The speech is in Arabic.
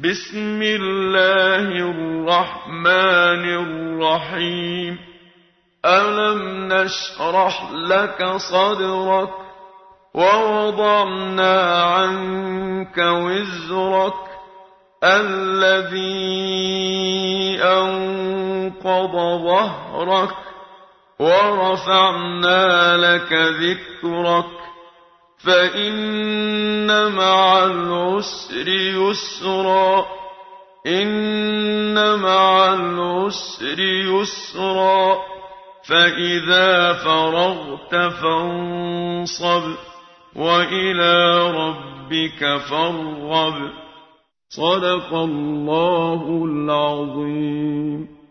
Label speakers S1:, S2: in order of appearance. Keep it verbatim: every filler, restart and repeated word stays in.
S1: بسم الله الرحمن الرحيم ألم نشرح لك صدرك ووضعنا عنك وزرك الذي أنقض ظهرك ورفعنا لك ذكرك فإن مع العسر يسرا إن مع العسر يسرا فإذا فرغت فانصب وإلى ربك فارغب صدق الله العظيم.